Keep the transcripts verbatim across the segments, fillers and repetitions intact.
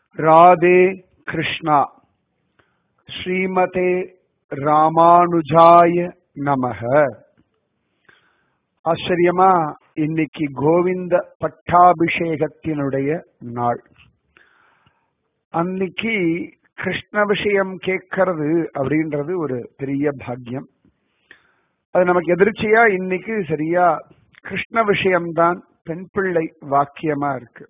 ராதே கிருஷ்ணா. ஸ்ரீமதே ராமானுஜாய நமக. ஆச்சரியமா இன்னைக்கு கோவிந்த பட்டாபிஷேகத்தினுடைய நாள். அன்னைக்கு கிருஷ்ண விஷயம் கேட்கறது அப்படின்றது ஒரு பெரிய பாக்கியம். அது நமக்கு எதிர்ச்சியா இன்னைக்கு சரியா கிருஷ்ண விஷயம்தான் பெண் பிள்ளை வாக்கியமா இருக்கு.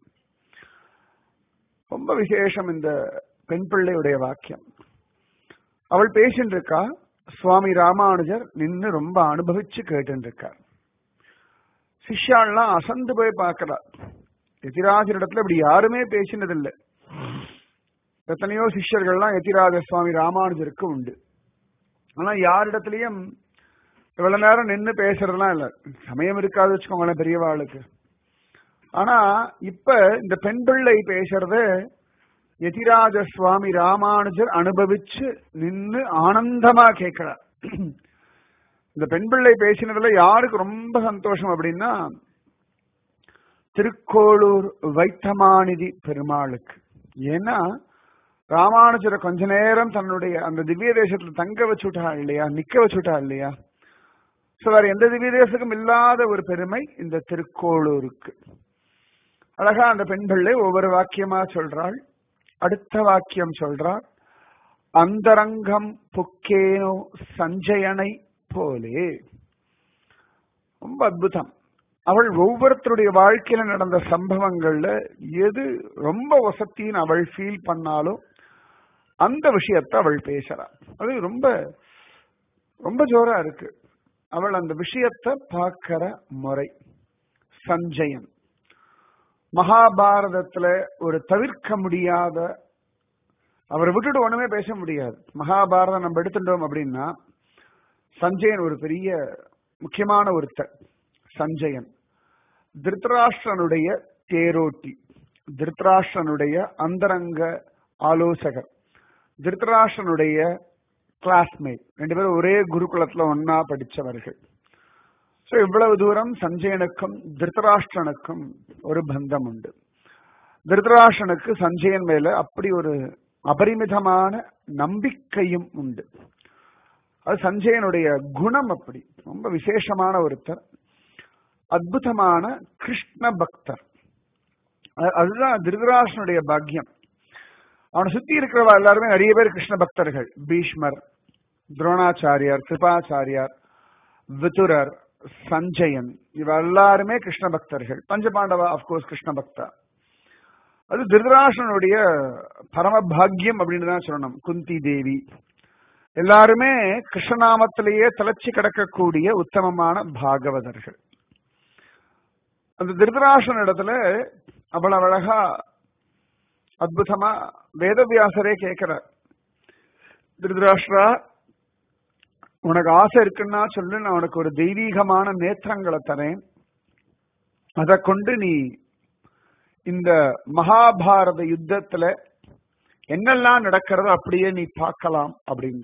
ரொம்ப விசேஷம் இந்த பெண் பிள்ளையுடைய வாக்கியம். அவள் பேசிட்டு இருக்கா, சுவாமி ராமானுஜர் நின்று ரொம்ப அனுபவிச்சு கேட்டு இருக்கார். சிஷ்யாள்லாம் அசந்து போய் பார்க்கிறார். எதிராஜர் இடத்துல இப்படி யாருமே பேசினதில்லை. எத்தனையோ சிஷ்யர்கள்லாம் எதிராஜ சுவாமி ராமானுஜருக்கு உண்டு. ஆனா யாரிடத்திலையும் இவ்வளவு நேரம் நின்று பேசுறதுலாம் இல்லை. சமயம் இருக்காது வச்சுக்கோங்களேன் பெரியவாளுக்கு. ஆனா இப்ப இந்த பெண் பிள்ளை பேசுறத எதிராஜ சுவாமி ராமானுஜர் அனுபவிச்சு நின்று ஆனந்தமா கேட்கிறார். இந்த பெண் பிள்ளை பேசினதுல யாருக்கு ரொம்ப சந்தோஷம் அப்படின்னா திருக்கோளூர் வைத்தமாநிதி பெருமாளுக்கு. ஏன்னா ராமானுஜரை கொஞ்ச நேரம் தன்னுடைய அந்த திவ்ய தேசத்துல தங்க வச்சுட்டா இல்லையா, நிக்க வச்சுட்டா இல்லையா. சோ வேற எந்த திவ்ய தேசத்துக்கும் இல்லாத ஒரு பெருமை இந்த திருக்கோளூருக்கு. அழகா அந்த பெண் பிள்ளை ஒவ்வொரு வாக்கியமா சொல்றாள். அடுத்த வாக்கியம் சொல்றாள், அந்தரங்கம் புக்கேனோ சஞ்சயனை போலே. ரொம்ப அற்புதம். அவள் ஒவ்வொருத்தருடைய வாழ்க்கையில நடந்த சம்பவங்கள்ல எது ரொம்ப வசத்தின்னு அவள் ஃபீல் பண்ணாலும் அந்த விஷயத்தை அவள் பேசுறாள். அது ரொம்ப ரொம்ப ஜோரா இருக்கு. அவள் அந்த விஷயத்தை பார்க்கிற முறை. சஞ்சயன் மகாபாரதத்துல ஒரு தவிர்க்க முடியாத, அவரை விட்டுட்டு ஒண்ணுமே பேச முடியாது. மகாபாரதம் நம்ம எடுத்துட்டோம் அப்படின்னா சஞ்சயன் ஒரு பெரிய முக்கியமான ஒருத்தர். சஞ்சயன் திருதராஷ்டிரனுடைய தேரோட்டி, திருதராஷ்டிரனுடைய அந்தரங்க ஆலோசகர், திருதராஷ்டிரனுடைய கிளாஸ்மேட். ரெண்டு பேரும் ஒரே குருகுலத்துல ஒன்னா படிச்சவர்கள். சோ இவ்வளவு தூரம் சஞ்சயனுக்கும் திருதராஷ்டிரனுக்கும் ஒரு பந்தம் உண்டு. திருதராஷ்டிரனுக்கு சஞ்சயன் மேல அப்படி ஒரு அபரிமிதமான நம்பிக்கையும் உண்டு. அது சஞ்சயனுடைய குணம். அப்படி ரொம்ப விசேஷமான ஒருத்தர், அற்புதமான கிருஷ்ண பக்தர். அதுதான் திருதராஷ்டிரனுடைய பாக்கியம். அவனை சுத்தி இருக்கிறவா எல்லாருமே நிறைய பேர் கிருஷ்ண பக்தர்கள். பீஷ்மர், துரோணாச்சாரியார், கிருபாச்சாரியார், விதுரர், சஞ்சயன், இவ எல்லாருமே கிருஷ்ண பக்தர்கள். பஞ்சபாண்டவா அப்கோர்ஸ் கிருஷ்ண பக்தா. அது திருதராஷ்டிரனுடைய பரம பாக்கியம் அப்படின்னு தான் சொல்லணும். குந்தி தேவி எல்லாருமே கிருஷ்ணநாமத்திலேயே தலைச்சி கிடக்கக்கூடிய உத்தமமான பாகவதர்கள். அந்த திருதராஷ்டிரன் இடத்துல அவ்வளவு அழகா அற்புதமா வேதவியாசரே கேட்கிறார், திருதராஷ்டிரா உனக்கு ஆசை இருக்குன்னா சொல்லு, நான் உனக்கு ஒரு தெய்வீகமான நேத்திரங்களை தரேன். அதை கொண்டு நீ இந்த மகாபாரத யுத்தத்துல என்னெல்லாம் நடக்கிறதோ அப்படியே நீ பார்க்கலாம் அப்படின்ற.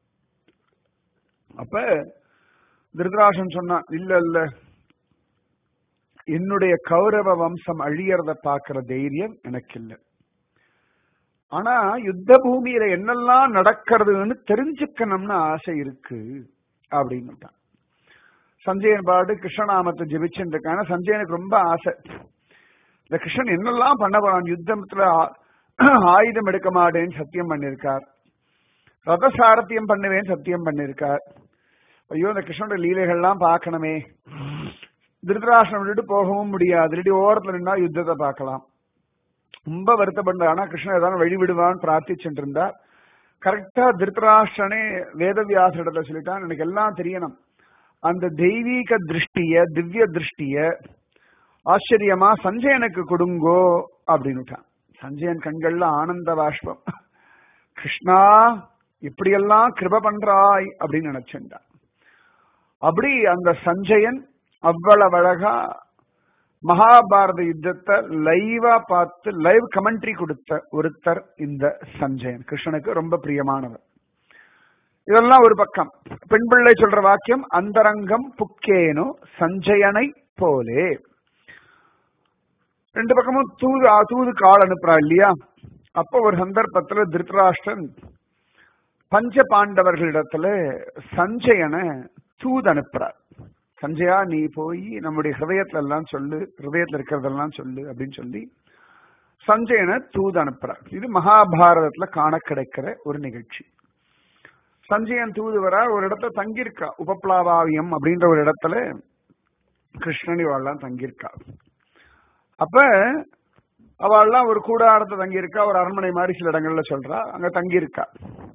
அப்ப திருதராஷ்டிரன் சொன்னான், இல்ல இல்ல, என்னுடைய கௌரவ வம்சம் அழியறத பார்க்கிற தைரியம் எனக்கு இல்லை. ஆனா யுத்த பூமியில என்னெல்லாம் நடக்கிறதுன்னு தெரிஞ்சுக்கணும்னு ஆசை இருக்கு அப்படின்னு. சஞ்சயன் பாடு கிருஷ்ணநாமத்தை ஜெபிச்சுட்டு இருக்காங்க. சஞ்சயனுக்கு ரொம்ப ஆசை, இந்த கிருஷ்ணன் என்னெல்லாம் பண்ண போறான். யுத்தத்துல ஆயுதம் எடுக்க மாட்டேன்னு சத்தியம் பண்ணிருக்கார், ரத சாரத்தியம் பண்ணுவேன்னு சத்தியம் பண்ணிருக்கார். ஐயோ இந்த கிருஷ்ணனுடைய லீலைகள்லாம் பார்க்கணுமே. திருதராஷ்டிரன் விட்டுட்டு போகவும் முடியாது, இல்லாட்டி ஓரத்துல நின்னா யுத்தத்தை பார்க்கலாம். ரொம்ப வருத்தப்பட்ட. ஆனா கிருஷ்ணன் ஏதாவது வழி விடுவான்னு பிரார்த்திச்சுட்டு இருந்தார். கரெக்டா திருதராஷ்டிரனே வேதவியாசரிடத்துல சொல்லிட்டான், எனக்கு எல்லாம் தெரியணும், அந்த தெய்வீக திருஷ்டிய திவ்ய திருஷ்டிய ஆச்சரியமா சஞ்சயனுக்கு கொடுங்கோ அப்படின்னுட்டான். சஞ்சயன் கண்கள்ல ஆனந்த பாஷ்பம். கிருஷ்ணா இப்படியெல்லாம் கிருப பண்றாய் அப்படின்னு நினைச்சுட்டான். அப்படி அந்த சஞ்சயன் அவ்வளவு அழகா மகாபாரத யுத்தத்தை லைவா பார்த்து லைவ் கமெண்ட்ரி கொடுத்த ஒருத்தர் இந்த சஞ்சயன். கிருஷ்ணனுக்கு ரொம்ப பிரியமானவர். இதெல்லாம் ஒரு பக்கம். பெண் பிள்ளை சொல்ற வாக்கியம், அந்தரங்கம் புக்கேனோ சஞ்சயனை போலே. ரெண்டு பக்கமும் தூது தூது கால் அனுப்புறா இல்லையா. அப்ப ஒரு சந்தர்ப்பத்துல திருதராஷ்டிரன் பஞ்ச பாண்டவர்களிடத்துல சஞ்சயனை தூது அனுப்புறார். சஞ்சயா, நீ போய் நம்முடைய ஹிருதயத்துல எல்லாம் சொல்லு, ஹிருதயத்துல இருக்கிறதெல்லாம் சொல்லு அப்படின்னு சொல்லி சஞ்சயனை தூது அனுப்புறார். இது மகாபாரதத்துல காண கிடைக்கிற ஒரு நிகழ்ச்சி. சஞ்சயன் தூதுவரா ஒரு இடத்துல தங்கியிருக்கா, உபப்ளாவாவியம் அப்படின்ற ஒரு இடத்துல கிருஷ்ணன் இவாள்லாம் தங்கியிருக்கா. அப்ப அவள்லாம் ஒரு கூடாரத்தை தங்கியிருக்கா, ஒரு அரண்மனை மாதிரி சில இடங்கள்ல சொல்றா, அங்க தங்கியிருக்கா.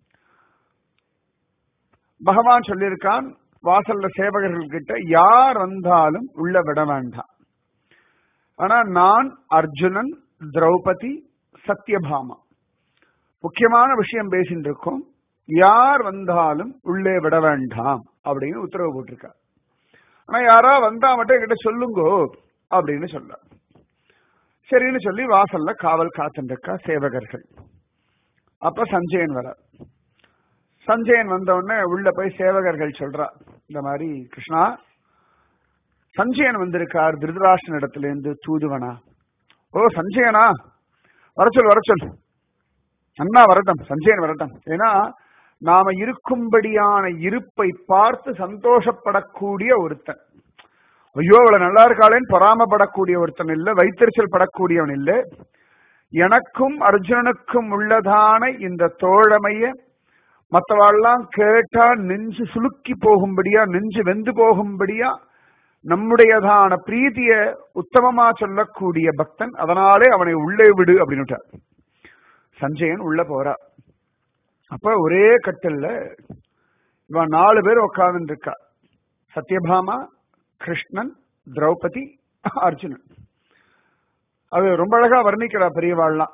பகவான் சொல்லியிருக்கான், வாசல்ல சேவகர்கள் கிட்ட யார் வந்தாலும் உள்ள விட வேண்டாம். ஆனா நான், அர்ஜுனன், திரௌபதி, சத்யபாமா முக்கியமான விஷயம் பேசிட்டு இருக்கோம், யார் வந்தாலும் உள்ளே விட வேண்டாம் அப்படின்னு உத்தரவு போட்டிருக்கார். ஆனா யாரா வந்தா மட்டும் என்கிட்ட சொல்லுங்கோ அப்படின்னு சொல்ல. சரின்னு சொல்லி வாசல்ல காவல் காத்துட்டு இருக்கா சேவகர்கள். அப்ப சஞ்சயன் வர. சஞ்சயன் வந்த உடனே உள்ள போய் சேவகர்கள் சொல்றா, இந்த மாதிரி கிருஷ்ணா, சஞ்சயன் வந்திருக்கார் திருதராஷ்டிரன் இடத்துல இருந்து தூதுவனா. ஓ சஞ்சயனா, வரச்சொல் வரச்சொல், அண்ணா வரட்டும், சஞ்சயன் வரட்டும். ஏன்னா நாம இருக்கும்படியான இருப்பை பார்த்து சந்தோஷப்படக்கூடிய ஒருத்தன், ஐயோ அவளை நல்லா இருக்காளேன்னு பொறாமப்படக்கூடிய ஒருத்தன் இல்ல, வைத்தறிச்சல் படக்கூடியவன் இல்ல. எனக்கும் அர்ஜுனனுக்கும் உள்ளதான இந்த தோழமைய மற்றவாள்லாம் கேட்டா நெஞ்சு சுலுக்கி போகும்படியா, நெஞ்சு வெந்து போகும்படியா நம்முடையதான பிரீதிய உத்தமமா சொல்லக்கூடிய பக்தன், அதனாலே அவனை உள்ளே விடு அப்படின்னு. சஞ்சயன் உள்ள போறா. அப்ப ஒரே கட்டில்ல இவன் நாலு பேர் உட்கார்ந்து இருக்கா, சத்யபாமா, கிருஷ்ணன், திரௌபதி, அர்ஜுனன். அது ரொம்ப அழகா வர்ணிக்கிறா பெரியவாள்லாம்.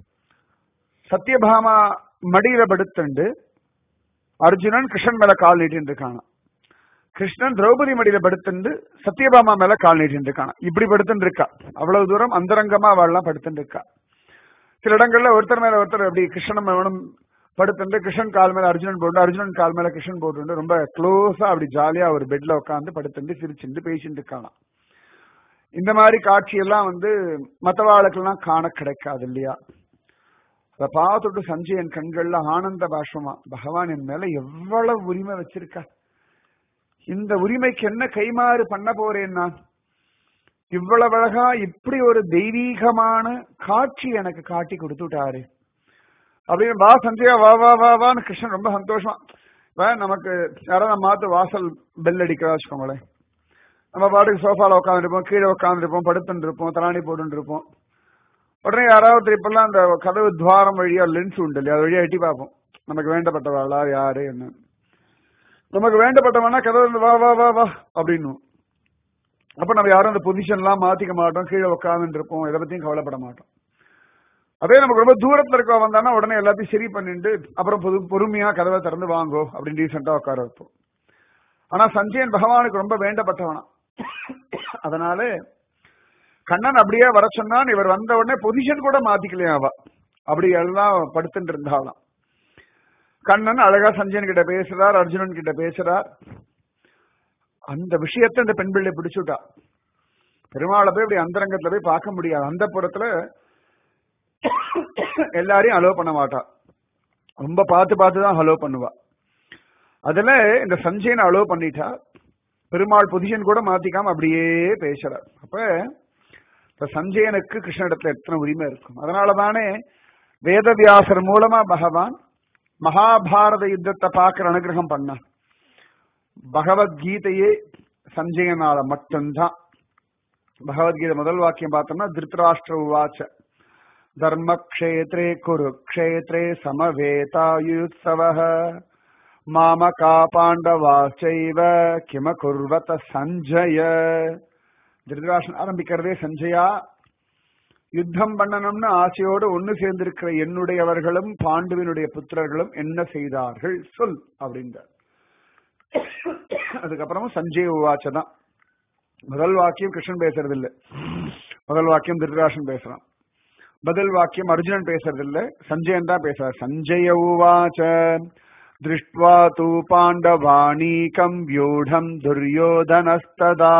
சத்யபாமா மடியில படுத்துண்டு அர்ஜுனன் கிருஷ்ணன் மேல கால் நீட்டின்னு இருக்கானா, கிருஷ்ணன் திரௌபதி மடியில படுத்துண்டு சத்யபாமா மேல கால் நீட்டின்னு இருக்கானா. இப்படி படுத்துட்டு இருக்கா, அவ்வளவு தூரம் அந்தரங்கமா அவள்லாம் படுத்துட்டு இருக்கா. சில இடங்கள்ல ஒருத்தர் மேல ஒருத்தர் அப்படி கிருஷ்ணன் மேலும் படுத்துட்டு, கிருஷ்ணன் கால் மேல அர்ஜுனன் போட்டு, அர்ஜுனன் கால் மேல கிருஷ்ணன் போட்டு ரொம்ப க்ளோஸா அப்படி ஜாலியா ஒரு பெட்ல உட்காந்து படுத்துட்டு சிரிச்சுட்டு பேசிட்டு இருக்கானா. இந்த மாதிரி காட்சியெல்லாம் வந்து மற்றவாளுக்கெல்லாம் காண கிடைக்காது இல்லையா? அதை பார்த்துட்டு சஞ்சயன் கண்கள்ல ஆனந்த பாஷ்பமா, பகவான் என் மேல எவ்வளவு உரிமை வச்சிருக்கா, இந்த உரிமைக்கு என்ன கைமாறு பண்ண போறேன் நான், இவ்வளவு அழகா இப்படி ஒரு தெய்வீகமான காட்சி எனக்கு காட்டி கொடுத்துட்டாரு அப்படின்னு. வா சஞ்சயா, வா வா வா வான்னு கிருஷ்ணன் ரொம்ப சந்தோஷமா. நமக்கு யாராவது நம்ம மாத்து வாசல் பெல் அடிக்கிறா வச்சுக்கோங்களேன், நம்ம பாட்டுக்கு சோஃபால உட்காந்துருப்போம், கீழே உட்காந்துருப்போம், படுத்துட்டு இருப்போம், தலாணி போட்டு இருப்போம். உடனே யாராவது இப்பெல்லாம் அந்த கதவு துவாரம் வழியா லென்ஸ் உண்டு இல்லையா, அது வழியா எட்டி பார்ப்போம், நமக்கு வேண்டப்பட்டவாளா யாரு என்ன. நமக்கு வேண்டப்பட்டவனா கதவு வா வா வா வா அப்படின்னு. அப்ப நம்ம யாரும் அந்த பொசிஷன் எல்லாம் மாத்திக்க மாட்டோம், கீழே உட்காந்துட்டு இருப்போம், இதை பத்தியும் கவலைப்பட மாட்டோம். அதே நமக்கு ரொம்ப தூரத்துல இருக்க வந்தானா உடனே எல்லாத்தையும் சரி பண்ணிட்டு அப்புறம் பொது பொறுமையா கதவை திறந்து வாங்கோ அப்படின்னு டீசெண்டா உட்கார வைப்போம். ஆனா சஞ்சயன் பகவானுக்கு ரொம்ப வேண்டப்பட்டவனா, அதனால கண்ணன் அப்படியே வர சொன்னான். இவர் வந்த உடனே பொசிஷன் கூட மாத்திக்கலையா, அவ அப்படி எல்லாம் படுத்துட்டு இருந்தாலாம். கண்ணன் அழகா சஞ்சயன் கிட்ட பேசுறார், அர்ஜுனன் கிட்ட பேசுறார். அந்த விஷயத்தை இந்த பெண் பிள்ளை பிடிச்சுட்டா. பெருமாளை போய் அப்படி அந்தரங்கத்துல போய் பார்க்க முடியாது, அந்த புறத்துல எல்லாரையும் அலோ பண்ண மாட்டா, ரொம்ப பார்த்து பார்த்துதான் அலோ பண்ணுவா. அதுல இந்த சஞ்சயனை அலோ பண்ணிட்டா. பெருமாள் பொசிஷன் கூட மாத்திக்காம அப்படியே பேசுறார். அப்ப சஞ்சயனுக்கு கிருஷ்ணனிடத்துல எத்தனை உரிமை இருக்கும். அதனாலதானே வேதவியாசர் மூலமா பகவான் மகாபாரத யுத்தத்தை பார்க்கிற அனுகிரகம் பண்ணான். பகவத்கீதையே சஞ்சயனால மட்டும்தான். பகவத்கீதை முதல் வாக்கியம் பார்த்தோம்னா, திருதராஷ்டிர உவாச்ச தர்மக்ஷேத்ரே குருக்ஷேத்ரே சமவேதாயுத்சவஹ மாமகா பாண்டவாச்சைவ கிம குர்வத சஞ்சய. திருதராஷ்டிரன் ஆரம்பிக்கிறதே, சஞ்சயா, யுத்தம் பண்ணணும்னு ஆசையோடு ஒன்னு சேர்ந்திருக்கிற என்னுடையவர்களும் பாண்டுவினுடைய புத்திரர்களும் என்ன செய்தார்கள் சொல் அப்படின்றார். அதுக்கப்புறமும் சஞ்சய உவாச்சதான். முதல் வாக்கியம் கிருஷ்ணன் பேசுறது இல்ல, முதல் வாக்கியம் திருதராஷ்டிரன் பேசுறான். பதில் வாக்கியம் அர்ஜுனன் பேசுறது இல்ல, சஞ்சயன் தான் பேசுறார். சஞ்சய உவாச்ச திருஷ்ட்வா தூ பாண்டவானீகம் வியூடம் துரியோதனஸ்ததா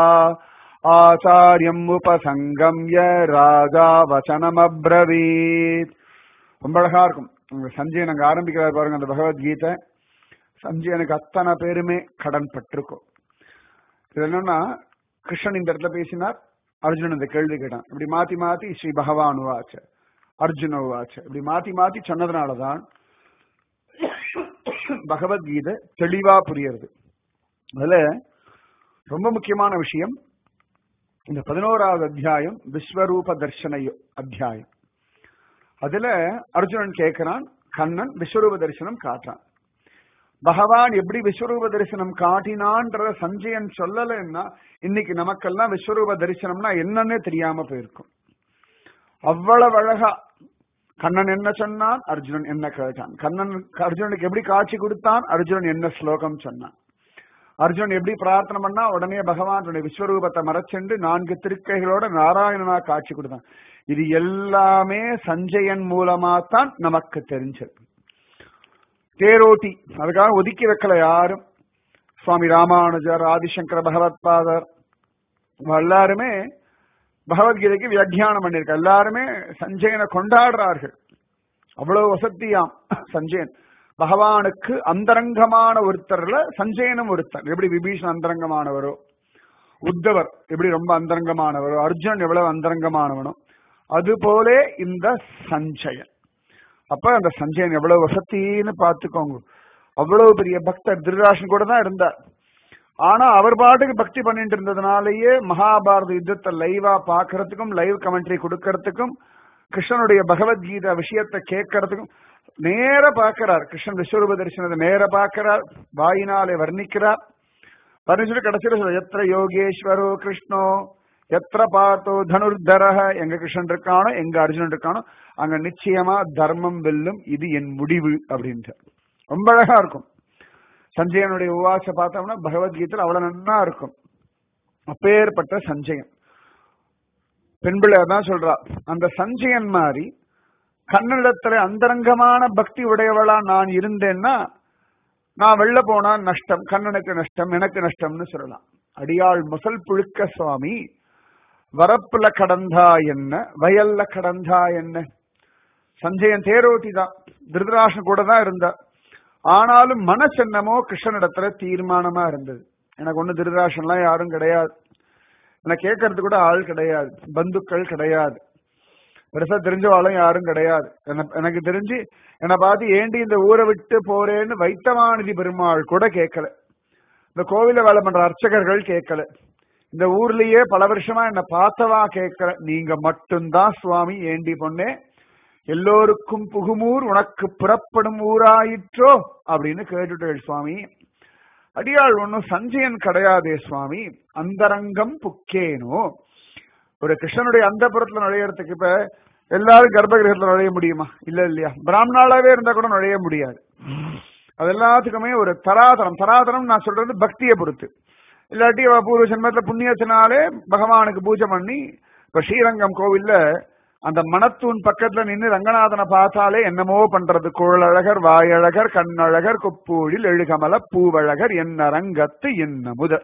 ஆச்சாரியம் உபசங்கம்ய ராஜா வசனம் அப்ரவீத். ரொம்ப அழகா இருக்கும். சஞ்சயன் அங்க ஆரம்பிக்கிறார் பாருங்க அந்த பகவத்கீதை. சஞ்சயனுக்கு அத்தனை பேருமே கடன் பட்டிருக்கும். இது என்னன்னா கிருஷ்ணன் இந்த இடத்துல பேசினார், அர்ஜுனன் இந்த கேள்வி கேட்டான். இப்படி மாத்தி மாத்தி ஸ்ரீ பகவான் உவாச்ச அர்ஜுன உவாச்ச இப்படி மாத்தி மாத்தி சொன்னதுனாலதான் பகவத்கீதை தெளிவா புரியுறது. அதுல ரொம்ப முக்கியமான விஷயம் இந்த பதினோராவது அத்தியாயம் விஸ்வரூப தர்சன அத்தியாயம். அதுல அர்ஜுனன் கேட்கிறான், கண்ணன் விஸ்வரூப தரிசனம் காட்டுறான். பகவான் எப்படி விஸ்வரூப தரிசனம் காட்டினான்ற சஞ்சயன் சொல்லலைன்னா இன்னைக்கு நமக்கெல்லாம் விஸ்வரூப தரிசனம்னா என்னன்னே தெரியாம போயிருக்கும். அவ்வளவு அழகா கண்ணன் என்ன சொன்னான், அர்ஜுனன் என்ன கேட்டான், கண்ணன் அர்ஜுனனுக்கு எப்படி காட்சி கொடுத்தான், அர்ஜுனன் என்ன ஸ்லோகம் சொன்னான், அர்ஜுனன் எப்படி பிரார்த்தனை பண்ணா உடனே பகவான் விஸ்வரூபத்தை மறைச்சென்று நான்கு திருக்கைகளோட நாராயணனா காட்சி கொடுத்தான். இது எல்லாமே சஞ்சயன் மூலமா தான் நமக்கு தெரிஞ்சது. தேரோட்டி அதுக்காக ஒதுக்கி வைக்கல யாரும். சுவாமி ராமானுஜர், ஆதிசங்கர பகவத்பாதர் எல்லாருமே பகவத்கீதைக்கு வியாக்கியானம் பண்ணிருக்க. எல்லாருமே சஞ்சயனை கொண்டாடுறார்கள். அவ்வளவு வசதியாம் சஞ்சயன். பகவானுக்கு அந்தரங்கமான ஒருத்தர்ல சஞ்சயனும் ஒருத்தர். எப்படி விபீஷன் அந்தரங்கமானவரோ, உத்தவர் எப்படி ரொம்ப அந்தரங்கமானவரோ, அர்ஜுனன் எவ்வளவு அந்தரங்கமானவனோ, அது போல இந்த சஞ்சயன். அப்ப அந்த சஞ்சயன் எவ்வளவு வசத்தின்னு பாத்துக்கோங்க. அவ்வளவு பெரிய பக்தர். திருதராஷன் கூட தான் இருந்தார். ஆனா அவர் பாட்டுக்கு பக்தி பண்ணிட்டு இருந்ததுனாலேயே மகாபாரத யுத்தத்தை லைவா பாக்குறதுக்கும் லைவ் கமெண்ட்ரி கொடுக்கறதுக்கும் கிருஷ்ணனுடைய பகவத்கீதா விஷயத்தை கேட்கறதுக்கும் நேர பாக்கிறார். கிருஷ்ணன் விஸ்வரூப தரிசனத்தை நேர பாக்கிறார், வாயினாலே வர்ணிக்கிறார். வர்ணிச்சுட்டு கடைசியில எத்திர யோகேஸ்வரோ கிருஷ்ணோ எத்திர பார்த்தோ தனுர்தரஹ, எங்க கிருஷ்ணன் இருக்கானோ எங்க அர்ஜுனன் இருக்கானோ அங்க நிச்சயமா தர்மம் வெல்லும், இது என் முடிவு அப்படின்ட்டு. ரொம்ப அழகா இருக்கும். சஞ்சயனுடைய உவாச பார்த்தோம்னா பகவத்கீதை அவ்வளவு நன்னா இருக்கும். அப்பேற்பட்ட சஞ்சயன் பெண் பிள்ளை தான் சொல்றா, அந்த சஞ்சயன் மாதிரி கண்ணனிடத்துல அந்தரங்கமான பக்தி உடையவளா நான் இருந்தேன்னா நான் வெளில போனா நஷ்டம், கண்ணனுக்கு நஷ்டம், எனக்கு நஷ்டம்னு சொல்லலாம். அடியாள் முசல் புழுக்க சுவாமி வரப்புல கடந்தா என்ன, வயல்ல கடந்தா என்ன. சஞ்சயன் தேரோட்டி தான், திருதராஷன் கூட தான் இருந்தா. ஆனாலும் மனசு என்னமோ கிருஷ்ணனிடத்துல தீர்மானமா இருந்தது. எனக்கு ஒண்ணு திருதராஷன்லாம் யாரும் கிடையாது, எனக்கு கேட்கறது கூட ஆள் கிடையாது, பந்துக்கள் கிடையாது, பெருசா தெரிஞ்சவாளும் யாரும் கிடையாது. எனக்கு தெரிஞ்சு என்னை பார்த்து ஏண்டி இந்த ஊரை விட்டு போறேன்னு வைத்தமாநிதி பெருமாள் கூட கேட்கல, இந்த கோவில வேலை பண்ற அர்ச்சகர்கள் கேட்கல, இந்த ஊர்லயே பல வருஷமா என்ன பார்த்தவா கேட்கல. நீங்க மட்டும்தான் சுவாமி ஏண்டி பொண்ணே எல்லோருக்கும் புகுமூர் உனக்கு புறப்படும் ஊராயிற்றோ அப்படின்னு கேட்டுட்டு சுவாமி. அடியாள் ஒன்னும் சஞ்சயன் கிடையாதே சுவாமி, அந்தரங்கம் புக்கேனோ. ஒரு கிருஷ்ணனுடைய அந்த புறத்துல நுழையறதுக்கு இப்ப எல்லாரும் கர்ப்பகிரகத்துல நுழைய முடியுமா? இல்ல இல்லையா? பிராமணாலாவே இருந்தா கூட நுழைய முடியாது. அது எல்லாத்துக்குமே ஒரு தராதரம். தராதரம் நான் சொல்றது பக்தியை பொறுத்து. இல்லாட்டி பூர்வ ஜென்மத்துல புண்ணியத்தினாலே பகவானுக்கு பூஜை பண்ணி, இப்ப ஸ்ரீரங்கம் கோவில்ல அந்த மணத்தூன் பக்கத்துல நின்று ரங்கநாதனை பார்த்தாலே என்னமோ பண்றது. குழலழகர், வாயழகர், கண்ணழகர், கொப்பூழில் எழுகமல பூவழகர், என்ன ரங்கத்து என்ன முதல்.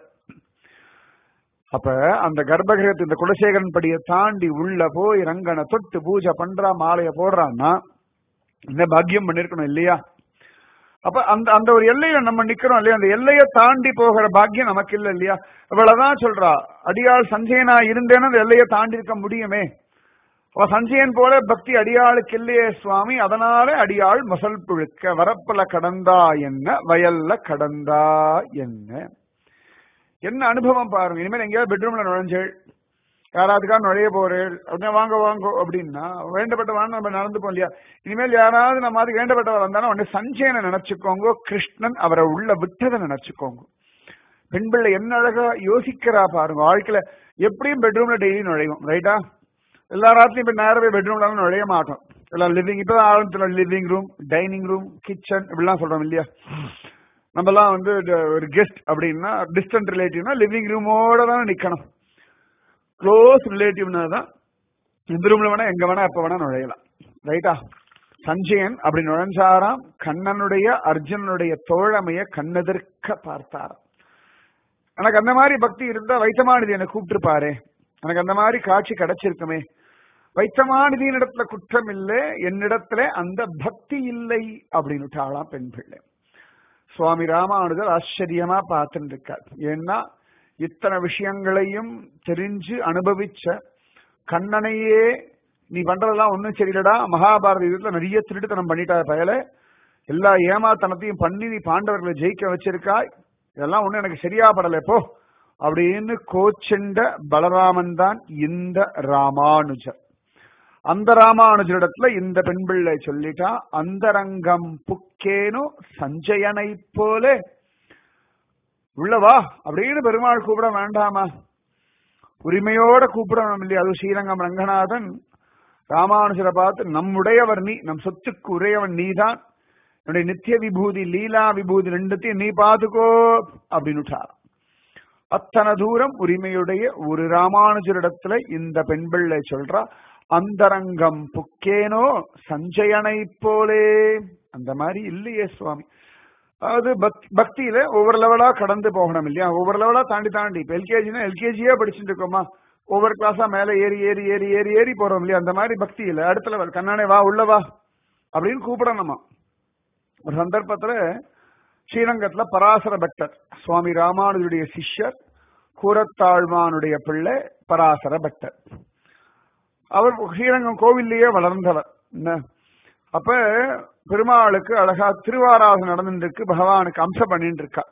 அப்ப அந்த கர்ப்பகிரகத்து இந்த குலசேகரன் படியை தாண்டி உள்ள போய் ரங்கனை தொட்டு பூஜை பண்றா, மாலைய போடுறான்னா என்ன பாக்கியம் பண்ணிருக்கணும் இல்லையா? அப்ப அந்த அந்த ஒரு எல்லையில நம்ம நிக்கிறோம் இல்லையா? அந்த எல்லையை தாண்டி போகிற பாக்கியம் நமக்கு இல்ல இல்லையா? இவ்வளவுதான் சொல்றா. அடியாள் சஞ்சயனா இருந்தேன்னு அந்த எல்லையை தாண்டி இருக்க முடியுமே. அவ சஞ்சயன் போல பக்தி அடியாளுக்கு இல்லையே சுவாமி. அதனால அடியாள் முசல் புழுக்க வரப்புல கடந்தா என்ன, வயல்ல கடந்தா என்ன. என்ன அனுபவம் பாருங்க. இனிமேல் எங்கேயாவது பெட்ரூம்ல நுழைஞ்சேள், யாராவதுக்கா நுழைய போறேள் அப்படின்னா வாங்க வாங்க அப்படின்னா வேண்டப்பட்டவான்னு நம்ம நடந்துப்போம் இல்லையா? இனிமேல் யாராவது நம்ம அது வேண்டப்பட்டவர் வந்தாலும் உடனே சஞ்சயனை நினைச்சுக்கோங்க, கிருஷ்ணன் அவரை உள்ள விட்டதை நினைச்சுக்கோங்க. பெண் பிள்ளை என்ன அழகா யோசிக்கிறா பாருங்க. வாழ்க்கையில எப்படியும் பெட்ரூம்ல டெய்லி நுழையும், ரைட்டா? எல்லா ராத்திரியும் இப்ப நேரவே பெட்ரூம்ல நுழைய மாட்டோம். எல்லாம் லிவிங், இப்பதான் ஆரம்பத்துல living room, dining room, kitchen இப்படிலாம் சொல்றோம் இல்லையா? நம்ம எல்லாம் வந்து ஒரு கெஸ்ட் அப்படின்னா டிஸ்டன்ட் ரிலேட்டிவ்னா லிவிங் ரூமோட தானே நிக்கணும். க்ளோஸ் ரிலேட்டிவ்னா தான் எந்த ரூம்ல வேணா எங்க வேணா எப்ப வேணா நுழையலாம், ரைட்டா? சஞ்சயன் அப்படி நுழைஞ்சாராம். கண்ணனுடைய அர்ஜுனனுடைய தோழமைய கண்ணெதிர்க்க பார்த்தாராம். எனக்கு அந்த மாதிரி பக்தி இருந்தா வைத்தமானது என்னை கூப்பிட்டுருப்பாரு, எனக்கு அந்த மாதிரி காட்சி கிடைச்சிருக்குமே. வைத்தமாநிதியின் இடத்துல குற்றம் இல்லை, என்னிடத்துல அந்த பக்தி இல்லை அப்படின்னு ஆளாம் பெண் பிள்ளை. சுவாமி ராமானுஜர் ஆச்சரியமா பார்த்துட்டு இருக்கார். ஏன்னா இத்தனை விஷயங்களையும் தெரிஞ்சு அனுபவிச்ச கண்ணனையே நீ பண்றதெல்லாம் ஒன்னும் சரியில்லடா, மகாபாரத யுத்தத்துல நிறைய திருட்டுத்தனம் பண்ணிட்டா பயல, எல்லா ஏமாத்தனத்தையும் பண்ணி நீ பாண்டவர்களை ஜெயிக்க வச்சிருக்காய், இதெல்லாம் ஒண்ணு எனக்கு சரியா படல போ அப்படின்னு கோச்செண்ட பலராமன் தான் இந்த ராமானுஜர். அந்த ராமானுஜரிடத்துல இந்த பெண் பிள்ளை சொல்லிட்டா, அந்தரங்கம் புக்கேனோ சஞ்சயனை போல, உள்ளவா அப்படின்னு பெருமாள் கூப்பிட வேண்டாமா? உரிமையோட கூப்பிடணும் இல்லையா? அது ஸ்ரீரங்கம் ரங்கநாதன் ராமானுஜரை பார்த்து, நம்முடையவர் நீ, நம் சொத்துக்கு உரையவன் நீதான், என்னுடைய நித்திய விபூதி லீலா விபூதி ரெண்டுத்தையும் நீ பாத்துக்கோ அப்படின்னு. அத்தனை தூரம் உரிமையுடைய ஒரு ராமானுஜரிடத்துல இந்த பெண் பிள்ளை சொல்றா, அந்தரங்கம் புக்கேனோ சஞ்சயனை போலே. அந்த மாதிரி இல்லையே சுவாமி. அதாவது பக்தியில ஒவ்வொரு லெவலா கடந்து போகணும் இல்லையா? ஒவ்வொரு லெவலா தாண்டி தாண்டி இப்ப எல்கேஜினா எல்கேஜியே படிச்சுட்டு இருக்கோமா, ஒவ்வொரு கிளாஸா மேல ஏறி ஏறி ஏறி ஏறி ஏறி போறோம் இல்லையா? அந்த மாதிரி பக்தியில அடுத்த லெவல் கண்ணானே வா உள்ளவா அப்படின்னு கூப்பிடணுமா. ஒரு சந்தர்ப்பத்துல ஸ்ரீரங்கத்துல பராசர பக்தர், சுவாமி ராமானுஜருடைய சிஷ்யர், கூரத்தாழ்வானுடைய பிள்ளை பராசர பக்தர். அவர் ஸ்ரீரங்கம் கோவில்லையே வளர்ந்தவர். அப்ப பெருமாளுக்கு அழகா திருவாராதனை நடந்துட்டு இருக்கு, பகவானுக்கு அம்சம் பண்ணிட்டு இருக்கா.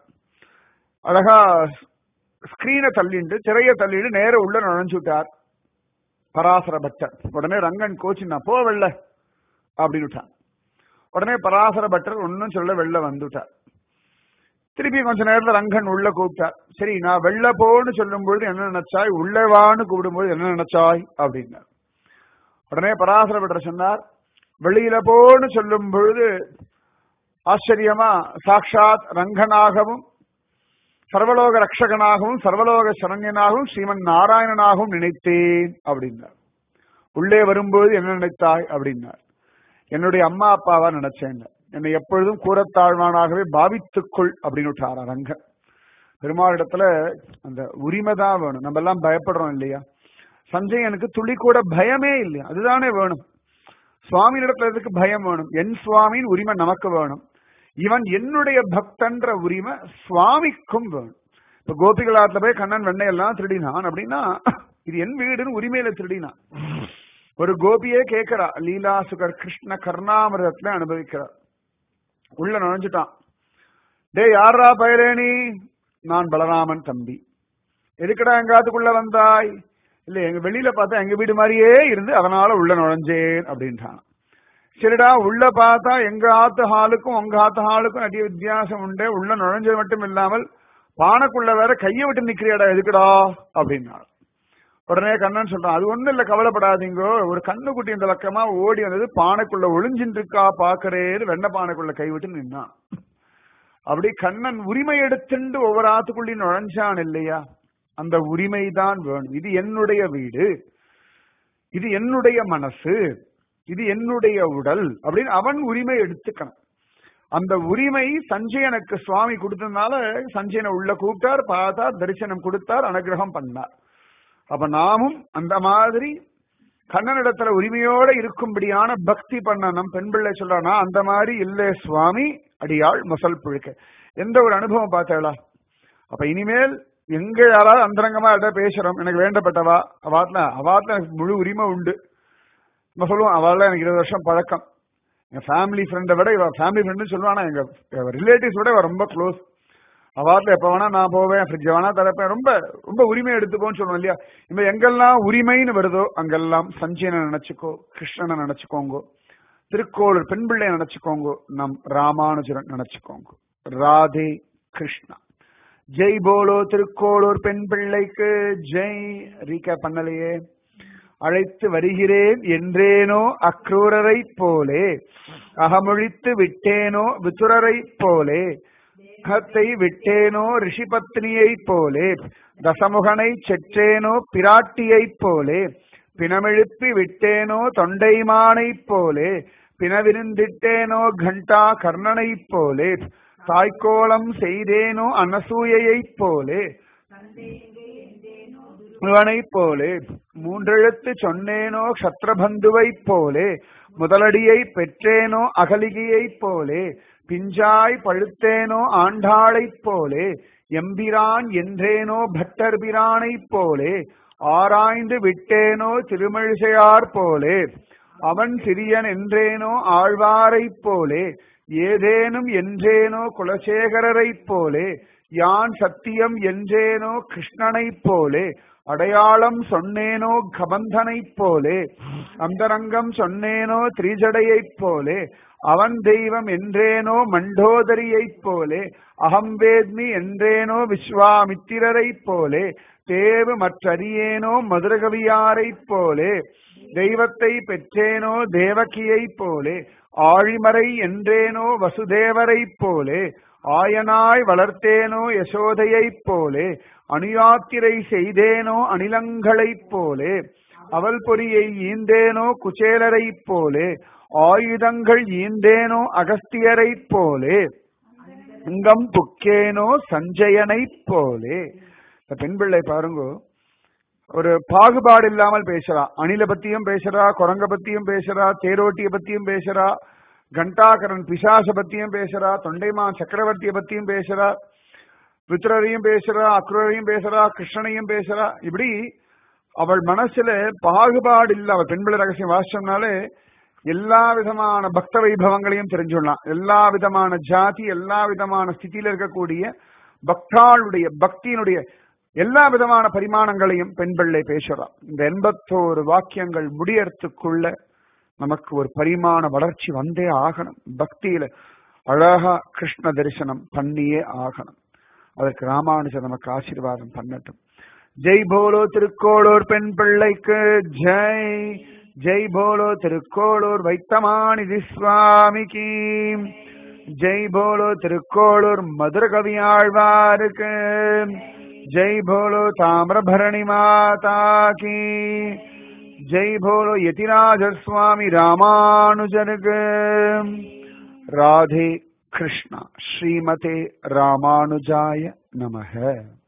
அழகா ஸ்கிரீனை தள்ளிண்டு திரைய தள்ளிட்டு நேர உள்ள நுழைஞ்சு விட்டார் பராசர பக்தர். உடனே ரங்கன் கோச்சின்னா போ வெள்ள அப்படின்னு விட்டான். உடனே பராசர பக்தர் ஒன்னும் சொல்ல வெளில வந்துட்டார். திருப்பி கொஞ்ச நேரத்துல ரங்கன் உள்ள கூப்பிட்டார். சரி நான் வெளில போன்னு சொல்லும் பொழுது என்ன நினைச்சாய், உள்ளவான்னு கூப்பிடும்போது என்ன நினைச்சாய் அப்படின்னார். உடனே பராசர பக்தர் சொன்னார், வெளியில போன்னு சொல்லும் பொழுது ஆச்சரியமா சாட்சாத் ரங்கனாகவும் சர்வலோக ரக்ஷகனாகவும் சர்வலோக சரண்யனாகவும் ஸ்ரீமன் நாராயணனாகவும் நினைத்தேன் அப்படின்னார். உள்ளே வரும்போது என்ன நினைத்தாய் அப்படின்னார். என்னுடைய அம்மா அப்பாவா நினைச்சேன், என்னை எப்பொழுதும் கூரத்தாழ்வானாகவே பாவித்துக்கொள் அப்படின்னு விட்டாரா ரங்கன். பெருமாளிடத்துல அந்த உரிமை தான் வேணும். நம்ம எல்லாம் பயப்படுறோம் இல்லையா? சஞ்சயனுக்கு துளி கூட பயமே இல்லையா? அதுதானே வேணும். சுவாமி இடத்துல எதுக்கு பயம் வேணும்? என் சுவாமியின் உரிமை நமக்கு வேணும். இவன் என்னுடைய பக்தன்ற உரிமை சுவாமிக்கும் வேணும். இப்ப கோபிகளாத்துல போய் கண்ணன் வெண்ணையெல்லாம் திருடினான் அப்படின்னா இது என் வீடுன்னு உரிமையில திருடினான். ஒரு கோபியே கேட்கிறா, லீலா சுகர் கிருஷ்ண கர்ணாமிரதத்துல அனுபவிக்கிறார். உள்ள நுழைஞ்சுட்டான். டே யாரா பயலேனி? நான் பலராமன் தம்பி. எதுக்கடா எங்காத்துக்குள்ள வந்தாய்? இல்ல எங்க வெளியில பார்த்தா எங்க வீடு மாதிரியே இருந்து அதனால உள்ள நுழைஞ்சேன் அப்படின்ட்டான். சரிடா உள்ள பார்த்தா எங்க ஆத்து ஹாலுக்கும் உங்க ஆத்து ஹாலுக்கும் நிறைய வித்தியாசம் உண்டு, உள்ள நுழைஞ்சது மட்டும் இல்லாமல் பானைக்குள்ள வேற கையை விட்டு நிக்கிறியாடா எதுக்குடா அப்படின்னா. உடனே கண்ணன் சொல்றான், அது ஒண்ணும் இல்ல கவலைப்படாதீங்கோ, ஒரு கண்ணுக்குட்டி இந்த பக்கமா ஓடி வந்தது, பானைக்குள்ள ஒளிஞ்சின்னு இருக்கா பாக்குறேன்னு வெண்ண பானைக்குள்ள கைவிட்டு நின்னான். அப்படி கண்ணன் உரிமை எடுத்துண்டு ஒவ்வொரு ஆத்துக்குள்ளையும் நுழைஞ்சான் இல்லையா? அந்த உரிமை தான் வேணும். இது என்னுடைய வீடு, இது என்னுடைய மனசு, இது என்னுடைய உடல் அப்படின்னு அவன் உரிமை எடுத்துக்கணும். அந்த உரிமை சஞ்சயனுக்கு சுவாமி கொடுத்ததுனால சஞ்சயனை உள்ள கூப்பிட்டார், பார்த்தார், தரிசனம் கொடுத்தார், அனுகிரகம் பண்ணார். அப்ப நாமும் அந்த மாதிரி கண்ணனிடத்துல உரிமையோட இருக்கும்படியான பக்தி பண்ணணும். பெண் பிள்ளை சொல்றானா அந்த மாதிரி இல்ல சுவாமி, அடியாள் முசல் புழுக்க. எந்த ஒரு அனுபவம் பார்த்தா? அப்ப இனிமேல் எங்க யாராவது அந்தரங்கமா யார்ட்ட பேசுறோம், எனக்கு வேண்டப்பட்டவா அவாத்துல அவாத்துல எனக்கு முழு உரிமை உண்டு. நம்ம சொல்லுவோம் அவள் எனக்கு இருபது வருஷம் பழக்கம், எங்க ஃபேமிலி ஃப்ரெண்டை விட இவ ஃபேமிலி ஃப்ரெண்டுன்னு சொல்லுவானா, எங்க ரிலேட்டிவ்ஸ் விட இவ ரொம்ப க்ளோஸ். அவாத்துல எப்ப வேணா நான் போவேன், ஃப்ரிட்ஜ் வேணா திறப்பேன், ரொம்ப ரொம்ப உரிமை எடுத்துப்போன்னு சொல்லுவோம் இல்லையா? இப்ப எங்கெல்லாம் உரிமைன்னு வருதோ அங்கெல்லாம் சஞ்சயனை நினைச்சுக்கோ, கிருஷ்ணனை நினைச்சுக்கோங்க, திருக்கோளூர் பெண் பிள்ளைய நினைச்சுக்கோங்க, நம் ராமானுஜரன் நினைச்சுக்கோங்க. ராதே கிருஷ்ணா. ஜெய் போலோ திருக்கோளூர் பெண் பிள்ளைக்கு ஜெய். ரீகா பண்ணலையே. அழைத்து வருகிறேன் என்றேனோ அக்ரூரரை போலே, அகமொழித்து விட்டேனோ விதுரரை போலே, கத்தை விட்டேனோ ரிஷிபத்னியை போலே, தசமுகனை செற்றேனோ பிராட்டியை போலே, பிணமெழுப்பி விட்டேனோ தொண்டைமானை போலே, பிணவிருந்திட்டேனோ கண்டா கர்ணனை போலே, தாய்க்கோளம் செய்தேனோ அனசூயையை போலே, இவனை போலே மூன்றெழுத்து சொன்னேனோ க்ஷத்ரபந்துவை போலே முதலடியை பெற்றேனோ அகலிகையை போலே பிஞ்சாய் பழுத்தேனோ ஆண்டாளைப் போலே எம்பிரான் என்றேனோ பட்டர்பிரானை போலே ஆராய்ந்து விட்டேனோ திருமழிசையார் போலே அவன் சிறியன் என்றேனோ ஆழ்வாரைப் போலே ஏதேனும் என்றேனோ குலசேகரரைப் போலே யான் சத்தியம் என்றேனோ கிருஷ்ணனைப் போலே அடையாளம் சொன்னேனோ கபந்தனைப் போலே அந்தரங்கம் சொன்னேனோ திரிஜடையைப் போலே அவன் தெய்வம் என்றேனோ மண்டோதரியைப் போலே அகம் வேத்மி என்றேனோ விஸ்வாமித்திரரைப் போலே தேவு மற்றறியேனோ மதுரகவியாரைப் போலே தெய்வத்தை பெற்றேனோ தேவகியைப் போலே ஆழிமறை என்றேனோ வசுதேவரைப் போலே ஆயனாய் வளர்த்தேனோ யசோதையைப் போலே அணியாத்திரை செய்தேனோ அணிலங்களைப் போலே அவள் பொறியை ஈந்தேனோ குச்சேலரைப் போலே ஆயுதங்கள் ஈந்தேனோ அகஸ்தியரைப் போலே அங்கம் புக்கேனோ சஞ்சயனைப் போலே. இந்த பெண் பிள்ளை பாருங்க, ஒரு பாகுபாடு இல்லாமல் பேசுறா. அணில பத்தியும் பேசுறா, குரங்க பத்தியும் பேசுறா, தேரோட்டிய பத்தியும் பேசுறா, கண்டாகரன் பிசாச பத்தியும் பேசுறா, தொண்டைமான் சக்கரவர்த்திய பத்தியும் பேசுறா, வித்ரரையும் பேசுறா, அக்ரரையும் பேசுறா, கிருஷ்ணனையும் பேசுறா. இப்படி அவள் மனசுல பாகுபாடு இல்ல. அவள் பெண்பிள்ளை ரகசியம் வாசிச்சோம்னாலே எல்லா விதமான பக்த வைபவங்களையும் தெரிஞ்சுடலாம். எல்லா விதமான ஜாதி, எல்லா விதமான ஸ்திதியில இருக்கக்கூடிய பக்தாளுடைய பக்தியினுடைய எல்லா விதமான பரிமாணங்களையும் பெண் பிள்ளை பேசுறான். இந்த எண்பத்தோரு வாக்கியங்கள் முடியறதுக்குள்ள நமக்கு ஒரு பரிமாண வளர்ச்சி வந்தே ஆகணும். பக்தியில அழகா கிருஷ்ண தரிசனம் பண்ணியே ஆகணும். அதற்கு ராமானுஜர் நமக்கு ஆசீர்வாதம் பண்ணட்டும். ஜெய் போலோ திருக்கோளூர் பெண் பிள்ளைக்கு ஜெய். ஜெய் போலோ திருக்கோளூர் வைத்தமாநிதி சுவாமிக்கு ஜெய். போலோ திருக்கோளூர் மதுர கவியாழ்வாருக்கு ஜெய். போலோ தாமிரபரணி மாதா கி ஜெய். போலோ யதிராஜ சுவாமி ராமானுஜருக்கு. ராதே கிருஷ்ணா. ஸ்ரீமதே ராமானுஜாய நமஹ.